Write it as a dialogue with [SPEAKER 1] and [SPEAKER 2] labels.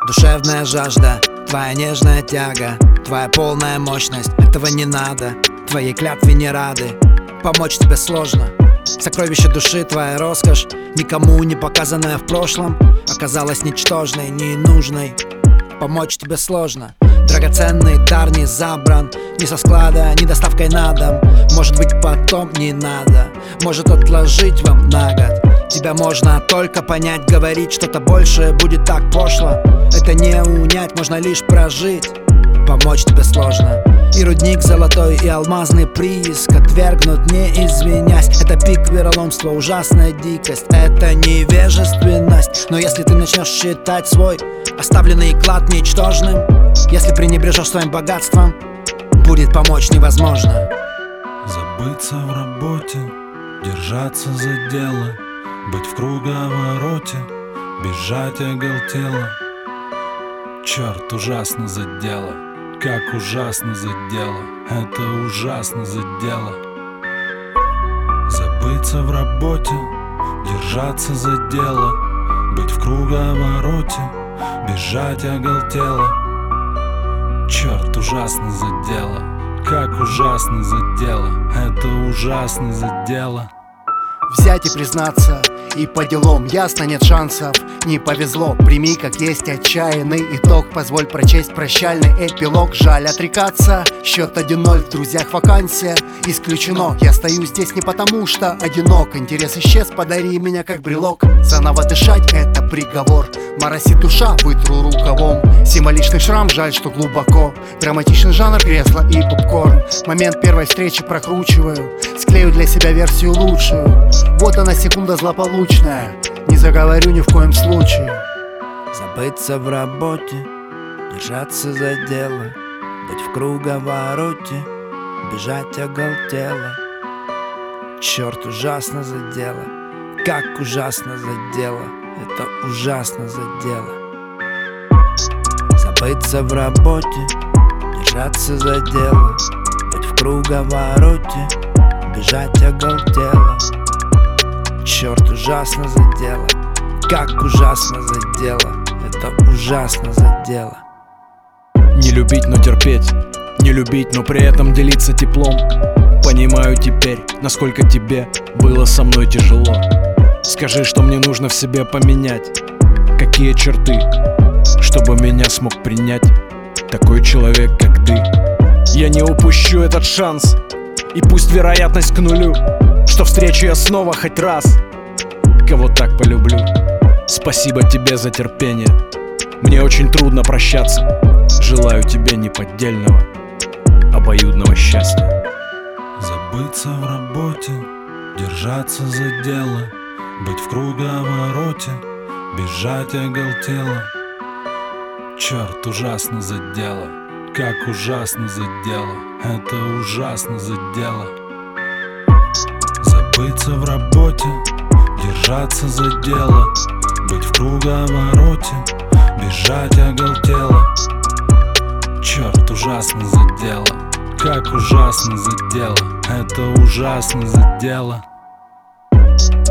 [SPEAKER 1] Душевная жажда, твоя нежная тяга, твоя полная мощность. Этого не надо, твоей клятве не рады. Помочь тебе сложно. Сокровище души, твоя роскошь, никому не показанная в прошлом, оказалась ничтожной, ненужной. Помочь тебе сложно. Драгоценный дар не забран, ни со склада, ни доставкой на дом. Может быть, потом не надо, может отложить вам на год. Тебя можно только понять, говорить что-то большее будет так пошло. Это не унять, можно лишь прожить. Помочь тебе сложно. И рудник золотой, и алмазный прииск отвергнут, не извинясь. Это пик вероломства, ужасная дикость, это невежественность. Но если ты начнешь считать свой оставленный клад ничтожным, если пренебрежешь своим богатством, будет помочь невозможно.
[SPEAKER 2] Забыться в работе, держаться за дело, быть в круговороте, бежать оголтело. Черт, ужасно задело, как ужасно задело, это ужасно задело. Забыться в работе, держаться за дело, быть в круговороте, бежать оголтело. Черт, ужасно задело, как ужасно задело, это ужасно задело.
[SPEAKER 3] Взять и признаться, и по делам ясно нет шансов. Не повезло, прими как есть отчаянный итог. Позволь прочесть прощальный эпилог. Жаль отрекаться, счет 1-0, в друзьях вакансия исключено. Я стою здесь не потому что одинок. Интерес исчез, подари меня как брелок. Заново дышать — это приговор. Моросит душа, вытру рукавом. Символичный шрам, жаль, что глубоко. Драматичный жанр, кресло и попкорн. Момент первой встречи прокручиваю, склею для себя версию лучшую. Вот она, секунда злополучная, не заговорю ни в коем случае.
[SPEAKER 1] Забыться в работе, держаться за дело, быть в круговороте, бежать оголтело. Черт, ужасно задело, как ужасно задело, это ужасно задело. Забыться в работе, держаться за дело, быть в круговороте, бежать оголтело. Черт, ужасно задело, как ужасно задело, это ужасно задело.
[SPEAKER 4] Не любить, но терпеть, не любить, но при этом делиться теплом. Понимаю теперь, насколько тебе было со мной тяжело. Скажи, что мне нужно в себе поменять, какие черты, чтобы меня смог принять такой человек, как ты. Я не упущу этот шанс, и пусть вероятность к нулю, что встречу я снова хоть раз кого так полюблю. Спасибо тебе за терпение, мне очень трудно прощаться. Желаю тебе неподдельного, обоюдного счастья.
[SPEAKER 2] Забыться в работе, держаться за дело, быть в круговороте, бежать оголтело. Черт, ужасно задело, как ужасно задело, это ужасно задело. Забыться в работе, держаться за дело, быть в круговороте, бежать оголтело. Черт, ужасно задело, как ужасно задело, это ужасно задело.